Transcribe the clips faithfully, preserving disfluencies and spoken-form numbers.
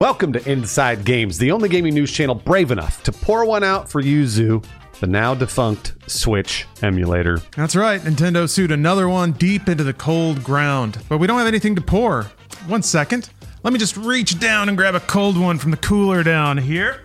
Welcome to Inside Games, the only gaming news channel brave enough to pour one out for Yuzu, the now defunct Switch emulator. That's right, Nintendo sued another one deep into the cold ground, but we don't have anything to pour. One second, let me just reach down and grab a cold one from the cooler down here.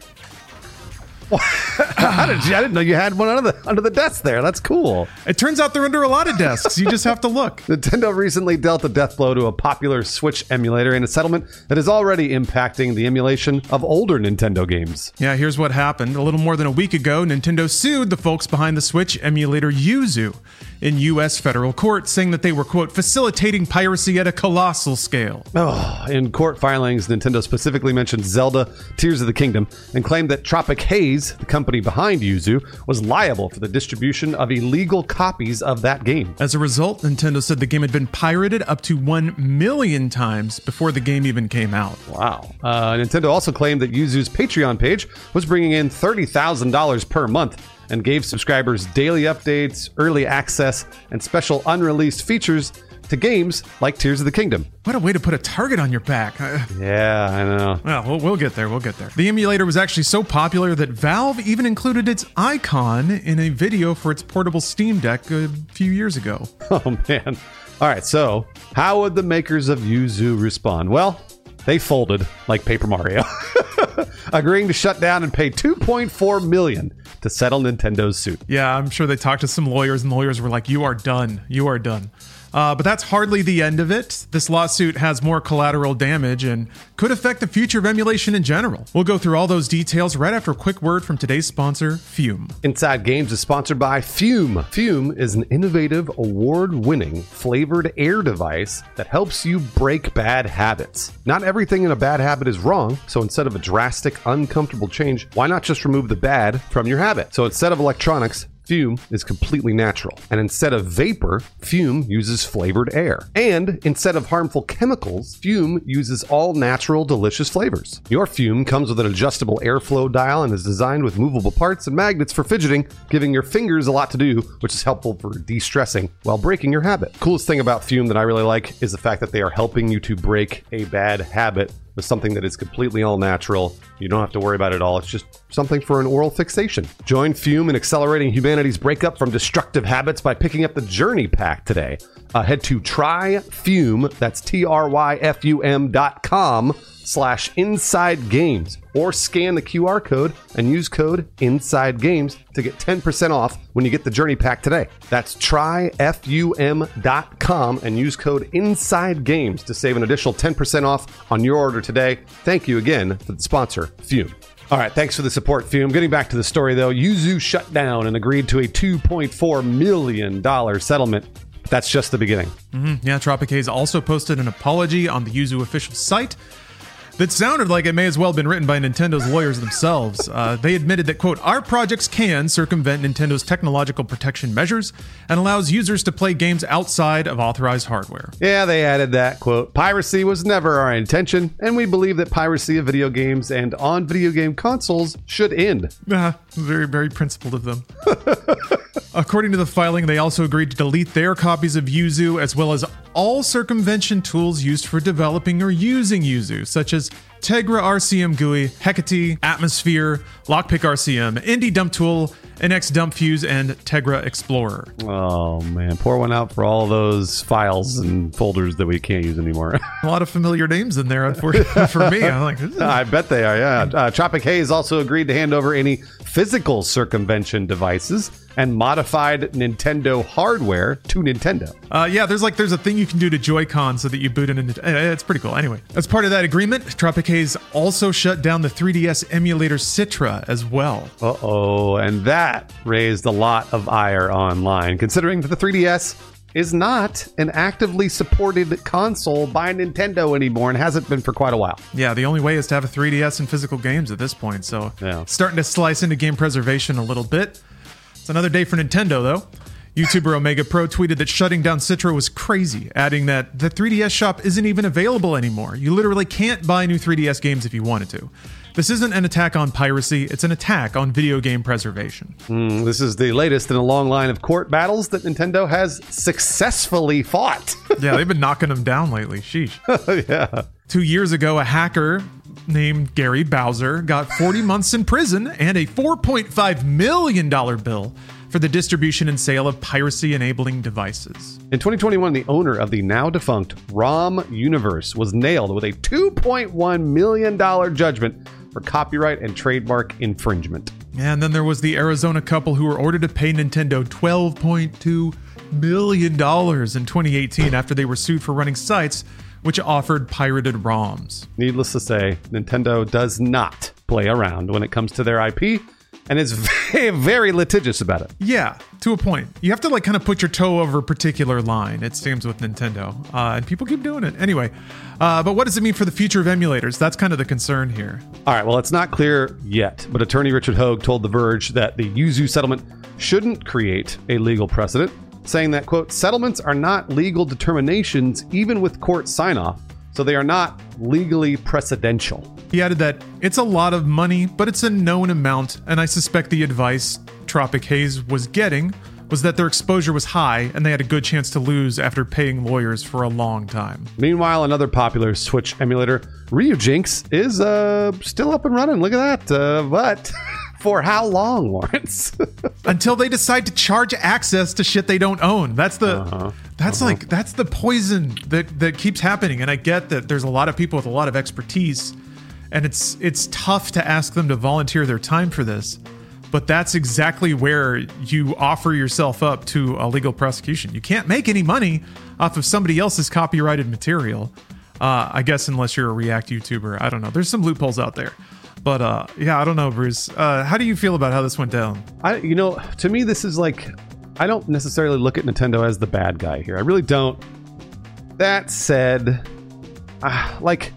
How did you, I didn't know you had one under the under the desk there. That's cool. It turns out they're under a lot of desks. You just have to look. Nintendo recently dealt a death blow to a popular Switch emulator in a settlement that is already impacting the emulation of older Nintendo games. Yeah, here's what happened. A little more than a week ago, Nintendo sued the folks behind the Switch emulator Yuzu in U S federal court, saying that they were, quote, facilitating piracy at a colossal scale. Oh, in court filings, Nintendo specifically mentioned Zelda Tears of the Kingdom and claimed that Tropic Haze, the company behind Yuzu, was liable for the distribution of illegal copies of that game. As a result, Nintendo said the game had been pirated up to one million times before the game even came out. Wow. Uh, Nintendo also claimed that Yuzu's Patreon page was bringing in thirty thousand dollars per month and gave subscribers daily updates, early access, and special unreleased features to games like Tears of the Kingdom. What a way to put a target on your back. Yeah, I know. Well, we'll, we'll get there. We'll get there. The emulator was actually so popular that Valve even included its icon in a video for its portable Steam Deck a few years ago. Oh, man. All right, so how would the makers of Yuzu respond? Well, they folded like Paper Mario, agreeing to shut down and pay two point four million dollars to settle Nintendo's suit. Yeah, I'm sure they talked to some lawyers, and the lawyers were like, you are done. You are done. Uh, but that's hardly the end of it. This lawsuit has more collateral damage and could affect the future of emulation in general. We'll go through all those details right after a quick word from today's sponsor, Fume. Inside Games is sponsored by Fume. Fume is an innovative, award-winning flavored air device that helps you break bad habits. Not everything in a bad habit is wrong, so instead of a drastic, uncomfortable change, why not just remove the bad from your habit? So instead of electronics, Fume is completely natural. And instead of vapor, Fume uses flavored air. And instead of harmful chemicals, Fume uses all natural, delicious flavors. Your Fume comes with an adjustable airflow dial and is designed with movable parts and magnets for fidgeting, giving your fingers a lot to do, which is helpful for de-stressing while breaking your habit. Coolest thing about Fume that I really like is the fact that they are helping you to break a bad habit with something that is completely all natural. You don't have to worry about it all. It's just something for an oral fixation. Join Fume in accelerating humanity's breakup from destructive habits by picking up the Journey Pack today. Uh, head to tryfume, that's T R Y F U M dot com slash inside games, or scan the Q R code and use code inside games to get ten percent off when you get the Journey Pack today. That's tryfum dot com and use code inside games to save an additional ten percent off on your order today. Thank you again for the sponsor, Fume. All right, thanks for the support, Fume. Getting back to the story, though, Yuzu shut down and agreed to a two point four million dollars settlement. That's just the beginning. Mm-hmm. Yeah, Tropic Haze also posted an apology on the Yuzu official site that sounded like it may as well have been written by Nintendo's lawyers themselves. Uh, they admitted that, quote, our projects can circumvent Nintendo's technological protection measures and allows users to play games outside of authorized hardware. Yeah, they added that, quote, piracy was never our intention, and we believe that piracy of video games and on video game consoles should end. Uh, very, very principled of them. According to the filing, they also agreed to delete their copies of Yuzu, as well as all circumvention tools used for developing or using Yuzu, such as Tegra R C M G U I, Hecate, Atmosphere, Lockpick R C M, Indie Dump Tool, N X Dump Fuse, and Tegra Explorer. Oh, man. Pour one out for all those files and folders that we can't use anymore. A lot of familiar names in there, unfortunately, for me. I'm like, this is... I bet they are, yeah. Uh, Tropic Haze also agreed to hand over any physical circumvention devices and modified Nintendo hardware to Nintendo. Uh, yeah, there's like there's a thing you can do to Joy-Con so that you boot it into... It's pretty cool. Anyway, as part of that agreement, Tropic Haze also shut down the three D S emulator Citra as well. Uh-oh, and that raised a lot of ire online, considering that the three D S is not an actively supported console by Nintendo anymore and hasn't been for quite a while. Yeah, the only way is to have a three D S and physical games at this point, so yeah. Starting to slice into game preservation a little bit. It's another day for Nintendo, though. YouTuber Omega Pro tweeted that shutting down Citra was crazy, adding that the three D S shop isn't even available anymore. You literally can't buy new three D S games if you wanted to. This isn't an attack on piracy, it's an attack on video game preservation. Mm, this is the latest in a long line of court battles that Nintendo has successfully fought. Yeah, they've been knocking them down lately. Sheesh. Yeah. Two years ago, a hacker named Gary Bowser got forty months in prison and a four point five million dollars bill for the distribution and sale of piracy-enabling devices. In twenty twenty-one, the owner of the now-defunct ROM Universe was nailed with a two point one million dollars judgment for copyright and trademark infringement. And then there was the Arizona couple who were ordered to pay Nintendo twelve point two million dollars in twenty eighteen after they were sued for running sites which offered pirated ROMs. Needless to say, Nintendo does not play around when it comes to their I P and is very, very litigious about it. Yeah, to a point. You have to like kind of put your toe over a particular line, it seems, with Nintendo. Uh, and people keep doing it. Anyway, uh, but what does it mean for the future of emulators? That's kind of the concern here. All right, well, it's not clear yet, but attorney Richard Hogue told The Verge that the Yuzu settlement shouldn't create a legal precedent, saying that, quote, settlements are not legal determinations even with court sign-off, so they are not legally precedential. He added that it's a lot of money, but it's a known amount, and I suspect the advice Tropic Haze was getting was that their exposure was high and they had a good chance to lose after paying lawyers for a long time. Meanwhile, another popular Switch emulator, Ryujinx, is uh, still up and running. Look at that. Uh, but for how long, Lawrence? Until they decide to charge access to shit they don't own. That's the uh-huh. that's uh-huh. like that's the poison that that keeps happening. And I get that there's a lot of people with a lot of expertise, and it's it's tough to ask them to volunteer their time for this. But that's exactly where you offer yourself up to a legal prosecution. You can't make any money off of somebody else's copyrighted material. Uh, I guess unless you're a React YouTuber. I don't know. There's some loopholes out there. But uh, yeah, I don't know, Bruce. Uh, how do you feel about how this went down? I, you know, to me, this is like, I don't necessarily look at Nintendo as the bad guy here. I really don't. That said, uh, like,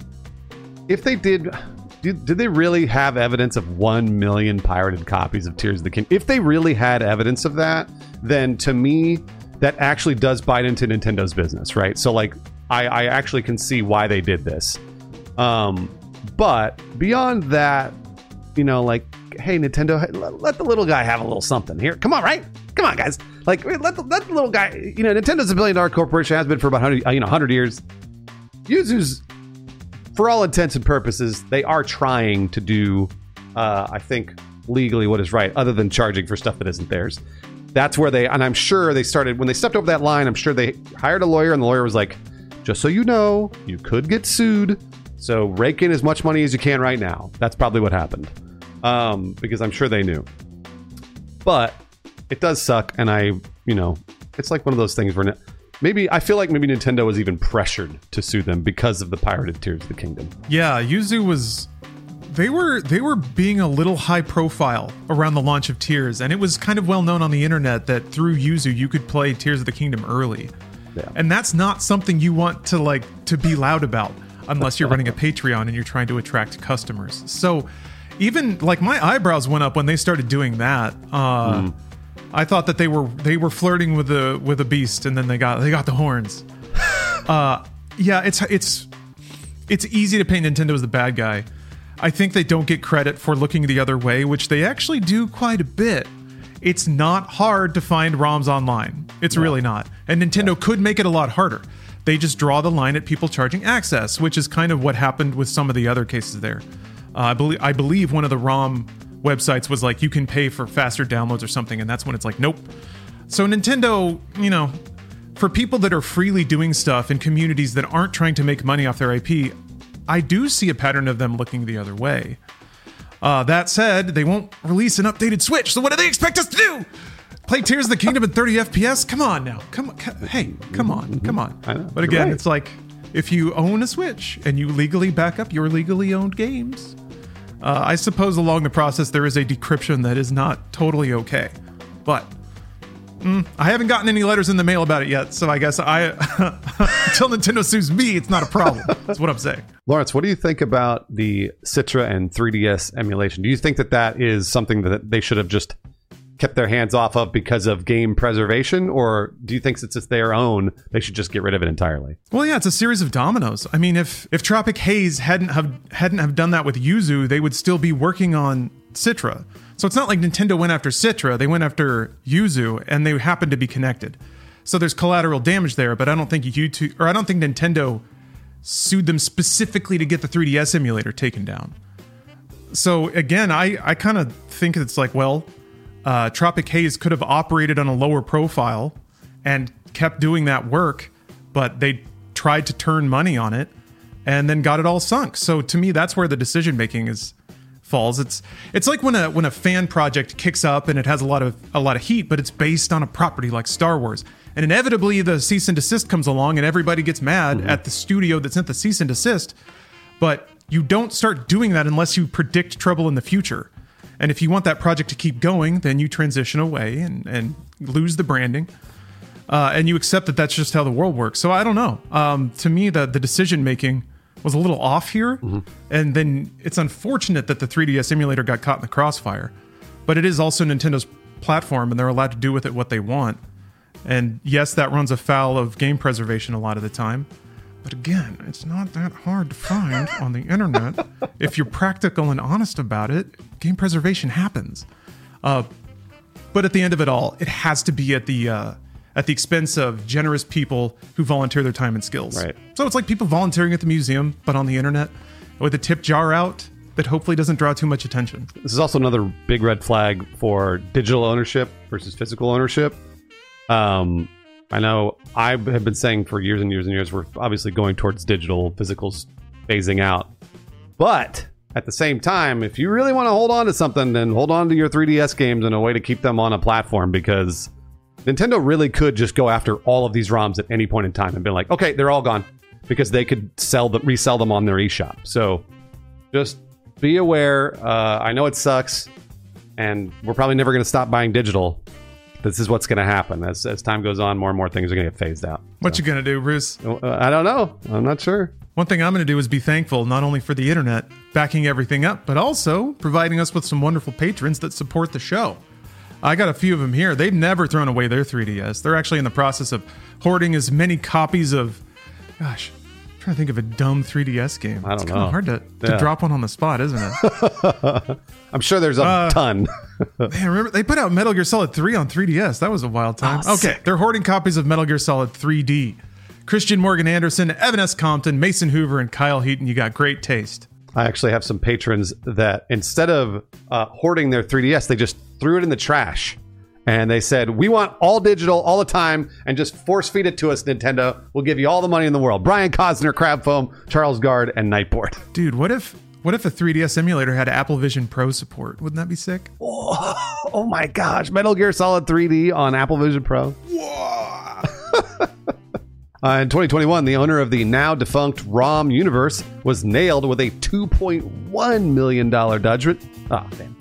if they did... Did, did they really have evidence of one million pirated copies of Tears of the Kingdom? If they really had evidence of that, then to me, that actually does bite into Nintendo's business, right? So, like, I, I actually can see why they did this. Um, but beyond that, you know, like, hey, Nintendo, let, let the little guy have a little something here. Come on, right? Come on, guys. Like, let the, let the little guy, you know, Nintendo's a billion dollar corporation, has been for about one hundred, you know, one hundred years. Yuzu's, for all intents and purposes, they are trying to do, uh, I think, legally what is right, other than charging for stuff that isn't theirs. That's where they, and I'm sure they started, when they stepped over that line, I'm sure they hired a lawyer, and the lawyer was like, just so you know, you could get sued, so rake in as much money as you can right now. That's probably what happened, um, because I'm sure they knew. But it does suck, and I, you know, it's like one of those things where... Maybe I feel like maybe Nintendo was even pressured to sue them because of the pirated Tears of the Kingdom. Yeah, Yuzu was they were they were being a little high profile around the launch of Tears, and it was kind of well known on the internet that through Yuzu you could play Tears of the Kingdom early. Yeah. And that's not something you want to like to be loud about unless you're running a Patreon and you're trying to attract customers. So even like my eyebrows went up when they started doing that. Uh mm. I thought that they were they were flirting with the with a beast, and then they got they got the horns. uh, yeah, it's it's it's easy to paint Nintendo as the bad guy. I think they don't get credit for looking the other way, which they actually do quite a bit. It's not hard to find ROMs online. It's no. really not, and Nintendo yeah. could make it a lot harder. They just draw the line at people charging access, which is kind of what happened with some of the other cases there. Uh, I believe I believe one of the ROM websites was like, you can pay for faster downloads or something, and that's when it's like, nope. So Nintendo, you know, for people that are freely doing stuff in communities that aren't trying to make money off their I P, I do see a pattern of them looking the other way. Uh, that said, they won't release an updated Switch, so what do they expect us to do? Play Tears of the Kingdom at thirty F P S? Come on now. Come on. Come, hey, come on. Come on. But again, right. It's like, if you own a Switch and you legally back up your legally owned games, Uh, I suppose along the process there is a decryption that is not totally okay, but mm, I haven't gotten any letters in the mail about it yet, so I guess I until Nintendo sues me, it's not a problem. That's what I'm saying. Lawrence, what do you think about the Citra and three D S emulation? Do you think that that is something that they should have just kept their hands off of because of game preservation, or do you think since it's their own, they should just get rid of it entirely? Well, yeah, it's a series of dominoes. I mean, if if Tropic Haze hadn't have hadn't have done that with Yuzu, they would still be working on Citra. So it's not like Nintendo went after Citra; they went after Yuzu, and they happen to be connected. So there's collateral damage there. But I don't think YouTube, or I don't think Nintendo sued them specifically to get the three D S emulator taken down. So again, I, I kind of think it's like, well, uh, Tropic Haze could have operated on a lower profile and kept doing that work, but they tried to turn money on it and then got it all sunk. So to me, that's where the decision making is falls. It's it's like when a when a fan project kicks up and it has a lot of a lot of heat, but it's based on a property like Star Wars. And inevitably the cease and desist comes along and everybody gets mad mm-hmm. at the studio that sent the cease and desist. But you don't start doing that unless you predict trouble in the future. And if you want that project to keep going, then you transition away and, and lose the branding. Uh, and you accept that that's just how the world works. So I don't know. Um, to me, the, the decision-making was a little off here. Mm-hmm. And then it's unfortunate that the three D S emulator got caught in the crossfire. But it is also Nintendo's platform, and they're allowed to do with it what they want. And yes, that runs afoul of game preservation a lot of the time. But again, it's not that hard to find on the internet. If you're practical and honest about it, game preservation happens. Uh, but at the end of it all, it has to be at the uh, at the expense of generous people who volunteer their time and skills. Right. So it's like people volunteering at the museum, but on the internet, with a tip jar out that hopefully doesn't draw too much attention. This is also another big red flag for digital ownership versus physical ownership. Um, I know I have been saying for years and years and years, we're obviously going towards digital, physicals phasing out. But at the same time, if you really want to hold on to something, then hold on to your three D S games in a way to keep them on a platform, because Nintendo really could just go after all of these ROMs at any point in time and be like, okay, they're all gone, because they could sell them, resell them on their eShop. So just be aware. Uh, I know it sucks, and we're probably never going to stop buying digital. This is what's going to happen. As as time goes on, more and more things are going to get phased out. What so. you going to do, Bruce? Uh, I don't know. I'm not sure. One thing I'm going to do is be thankful not only for the internet backing everything up, but also providing us with some wonderful patrons that support the show. I got a few of them here. They've never thrown away their three D S. They're actually in the process of hoarding as many copies of, gosh, I'm trying to think of a dumb three D S game. I don't it's know. kind of hard to, to yeah. drop one on the spot, isn't it? I'm sure there's a uh, ton. Man, remember they put out Metal Gear Solid three on three D S. That was a wild time. Oh, okay, sick. They're hoarding copies of Metal Gear Solid three D. Christian Morgan Anderson, Evan S. Compton, Mason Hoover, and Kyle Heaton. You got great taste. I actually have some patrons that instead of uh, hoarding their three D S, they just threw it in the trash. And they said, we want all digital all the time, and just force feed it to us, Nintendo. We'll give you all the money in the world. Brian Cosner, Crab Foam, Charles Gard, and Nightboard. Dude, what if what if a three D S emulator had Apple Vision Pro support? Wouldn't that be sick? Oh, oh my gosh. Metal Gear Solid three D on Apple Vision Pro. uh, in twenty twenty-one, the owner of the now defunct ROM universe was nailed with a two point one million dollars judgment. Oh, damn.